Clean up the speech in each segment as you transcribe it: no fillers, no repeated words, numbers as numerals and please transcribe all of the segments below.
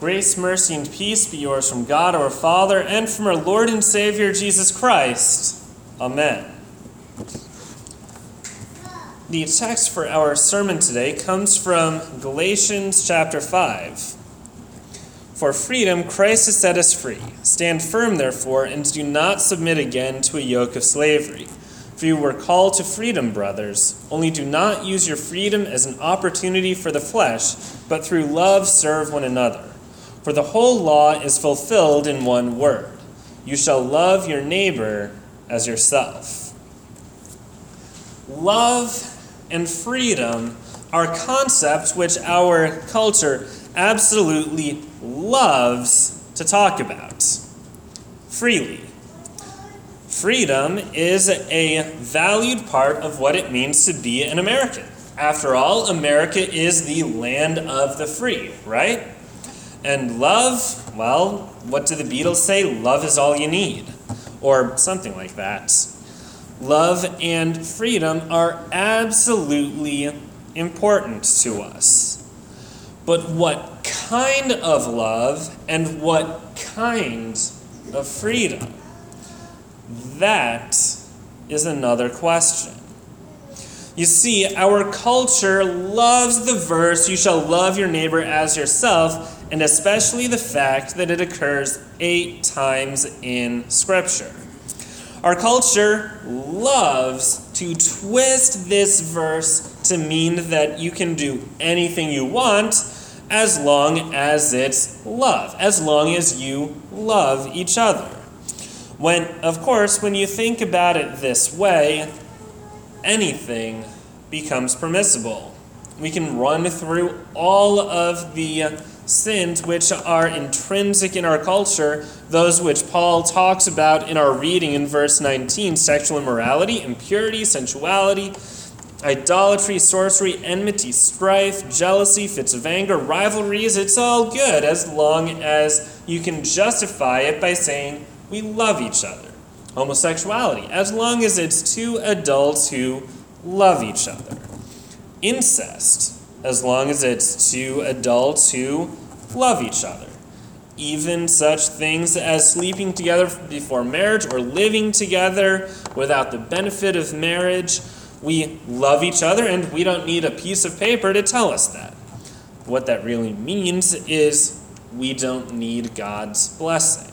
Grace, mercy, and peace be yours from God our Father and from our Lord and Savior Jesus Christ. Amen. The text for our sermon today comes from Galatians chapter 5. For freedom Christ has set us free. Stand firm, therefore, and do not submit again to a yoke of slavery. For you were called to freedom, brothers. Only do not use your freedom as an opportunity for the flesh, but through love serve one another. For the whole law is fulfilled in one word. You shall love your neighbor as yourself. Love and freedom are concepts which our culture absolutely loves to talk about freely. Freedom is a valued part of what it means to be an American. After all, America is the land of the free, right? And love, well, what do the Beatles say? Love is all you need, or something like that. Love and freedom are absolutely important to us. But what kind of love and what kind of freedom? That is another question. You see, our culture loves the verse, you shall love your neighbor as yourself, and especially the fact that it occurs 8 times in Scripture. Our culture loves to twist this verse to mean that you can do anything you want as long as it's love, as long as you love each other. Of course, when you think about it this way, anything becomes permissible. We can run through all of the sins which are intrinsic in our culture, those which Paul talks about in our reading in verse 19, sexual immorality, impurity, sensuality, idolatry, sorcery, enmity, strife, jealousy, fits of anger, rivalries. It's all good as long as you can justify it by saying we love each other. Homosexuality, as long as it's 2 adults who love each other. Incest, as long as it's 2 adults who love each other. Even such things as sleeping together before marriage or living together without the benefit of marriage. We love each other and we don't need a piece of paper to tell us that. What that really means is we don't need God's blessing.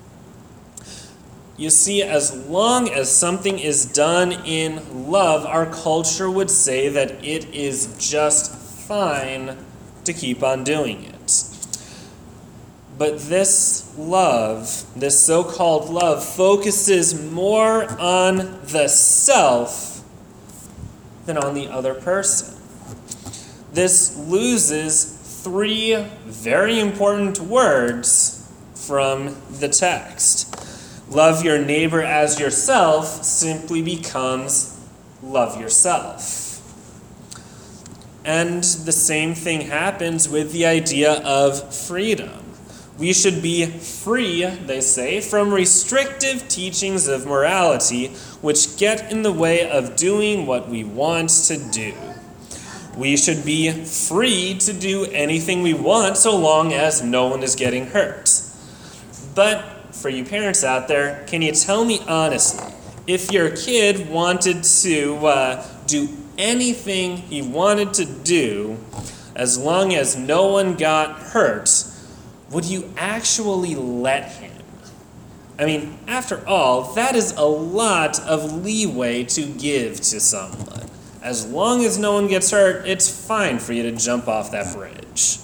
You see, as long as something is done in love, our culture would say that it is just fine to keep on doing it. But this love, this so-called love, focuses more on the self than on the other person. This loses 3 very important words from the text. Love your neighbor as yourself simply becomes love yourself. And the same thing happens with the idea of freedom. We should be free, they say, from restrictive teachings of morality which get in the way of doing what we want to do. We should be free to do anything we want so long as no one is getting hurt. But for you parents out there, can you tell me honestly, if your kid wanted to do anything he wanted to do, as long as no one got hurt, would you actually let him? I mean, after all, that is a lot of leeway to give to someone. As long as no one gets hurt, it's fine for you to jump off that bridge.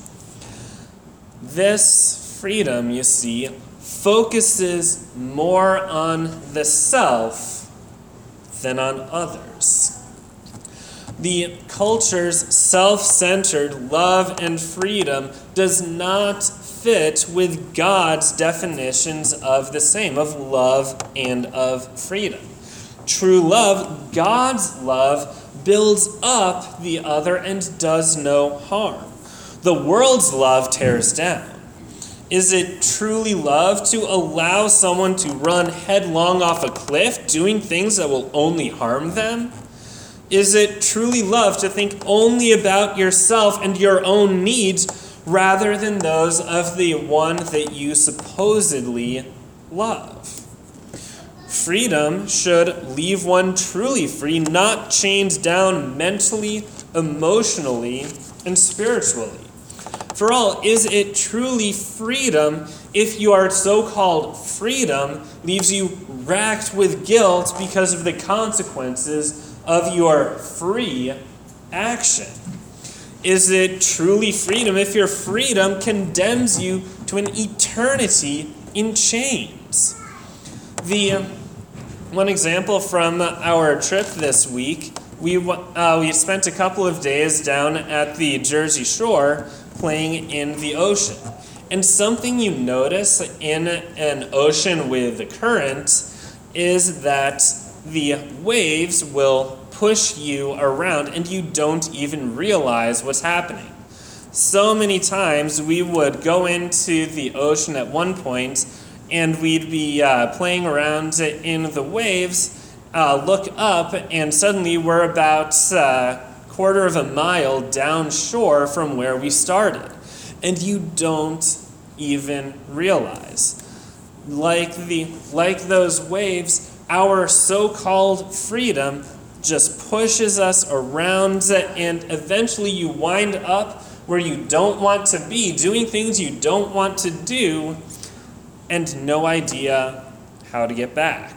This freedom, you see, focuses more on the self than on others. The culture's self-centered love and freedom does not fit with God's definitions of the same, of love and of freedom. True love, God's love, builds up the other and does no harm. The world's love tears down. Is it truly love to allow someone to run headlong off a cliff, doing things that will only harm them? Is it truly love to think only about yourself and your own needs rather than those of the one that you supposedly love. Freedom should leave one truly free, not chained down mentally, emotionally, and spiritually. For all, is it truly freedom if your so-called freedom leaves you racked with guilt because of the consequences of your free action? Is it truly freedom if your freedom condemns you to an eternity in chains? One example from our trip this week, we spent a couple of days down at the Jersey Shore playing in the ocean. And something you notice in an ocean with a current is that the waves will push you around and you don't even realize what's happening. So many times we would go into the ocean at one point and we'd be playing around in the waves, look up, and suddenly we're about quarter of a mile downshore from where we started. And you don't even realize. Like those waves, our so-called freedom just pushes us around, and eventually you wind up where you don't want to be, doing things you don't want to do, and no idea how to get back.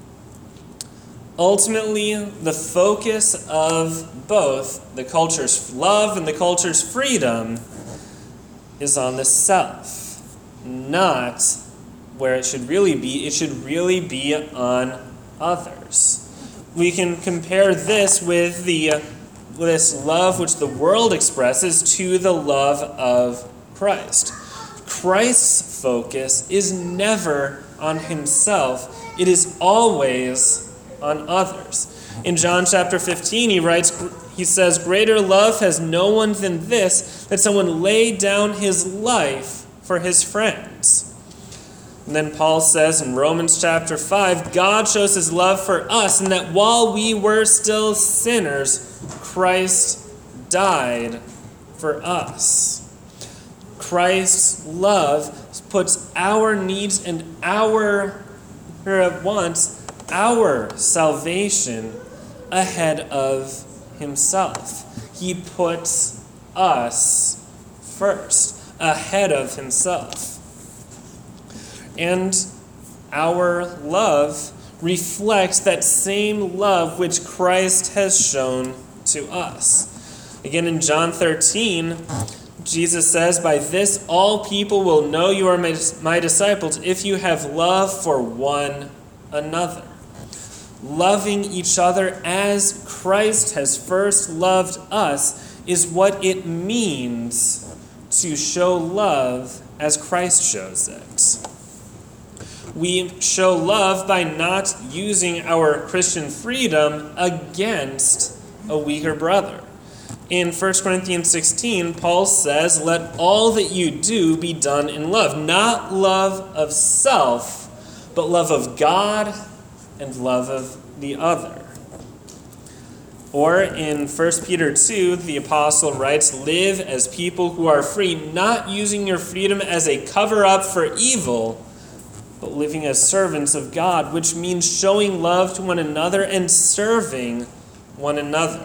Ultimately, the focus of both the culture's love and the culture's freedom is on the self, not where it should really be. It should really be on others. We can compare this with this love which the world expresses to the love of Christ. Christ's focus is never on himself. It is always on others. In John chapter 15, he says, "Greater love has no one than this, that someone lay down his life for his friends." And then Paul says in Romans chapter 5, God shows his love for us, and that while we were still sinners, Christ died for us. Christ's love puts our needs and our wants, our salvation, ahead of himself. He puts us first, ahead of himself. And our love reflects that same love which Christ has shown to us. Again, in John 13, Jesus says, "By this all people will know you are my disciples if you have love for one another." Loving each other as Christ has first loved us is what it means to show love as Christ shows it. We show love by not using our Christian freedom against a weaker brother. In 1 Corinthians 16, Paul says, "Let all that you do be done in love," not love of self, but love of God and love of the other. Or in 1 Peter 2, the apostle writes, "Live as people who are free, not using your freedom as a cover-up for evil, but living as servants of God," which means showing love to one another and serving one another.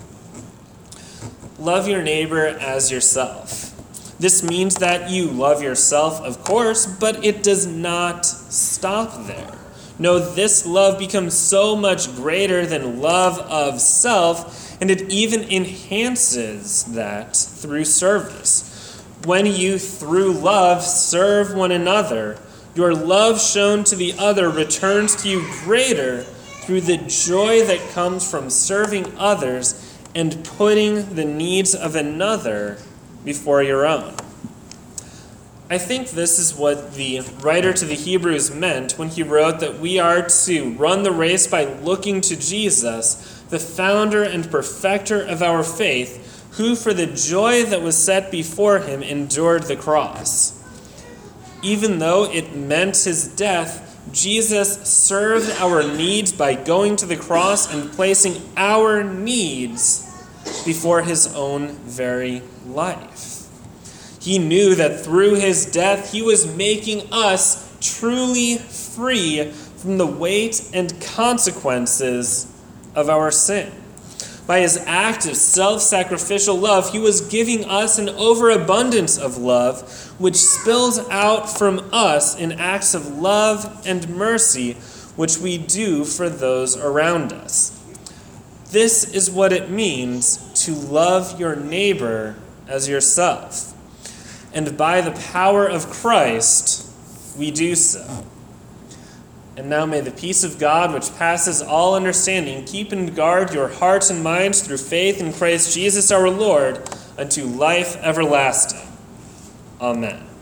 Love your neighbor as yourself. This means that you love yourself, of course, but it does not stop there. No, this love becomes so much greater than love of self, and it even enhances that through service. When you, through love, serve one another, your love shown to the other returns to you greater through the joy that comes from serving others and putting the needs of another before your own. I think this is what the writer to the Hebrews meant when he wrote that we are to run the race by looking to Jesus, the founder and perfecter of our faith, who for the joy that was set before him endured the cross. Even though it meant his death, Jesus served our needs by going to the cross and placing our needs before his own very life. He knew that through his death he was making us truly free from the weight and consequences of our sin. By his act of self-sacrificial love, he was giving us an overabundance of love, which spills out from us in acts of love and mercy, which we do for those around us. This is what it means to love your neighbor as yourself. And by the power of Christ, we do so. And now may the peace of God, which passes all understanding, keep and guard your hearts and minds through faith in Christ Jesus our Lord, unto life everlasting. Amen.